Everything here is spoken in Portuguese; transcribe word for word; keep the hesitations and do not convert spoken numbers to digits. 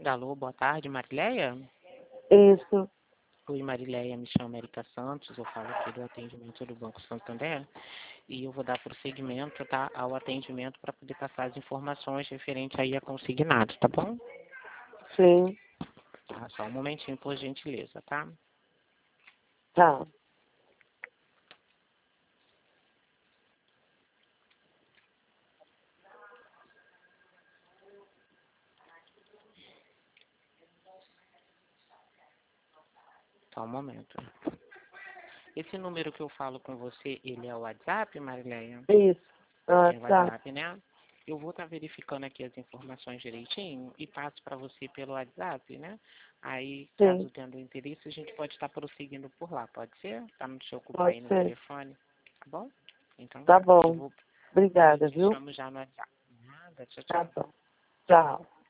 Alô, boa tarde, Marileia? Isso. Oi, Marileia, me chamo Erika Santos, eu falo aqui do atendimento do Banco Santander e eu vou dar prosseguimento, tá, ao atendimento para poder passar as informações referentes aí a consignado, tá bom? Sim. Tá, só um momentinho, por gentileza, tá? Tá. Só um momento. Esse número que eu falo com você, ele é o WhatsApp, Marileia? Isso. Ah, É o tá. WhatsApp, né? Eu vou estar verificando aqui as informações direitinho e passo para você pelo WhatsApp, né? Aí, caso Sim. tendo interesse, a gente pode estar prosseguindo por lá, pode ser? Para não te ocupar Pode aí no ser. telefone, tá bom? Então Tá tá. Eu bom. vou, eu Obrigada, te viu? chamo já no WhatsApp. Nada, tchau, Tá tchau. bom. Tchau.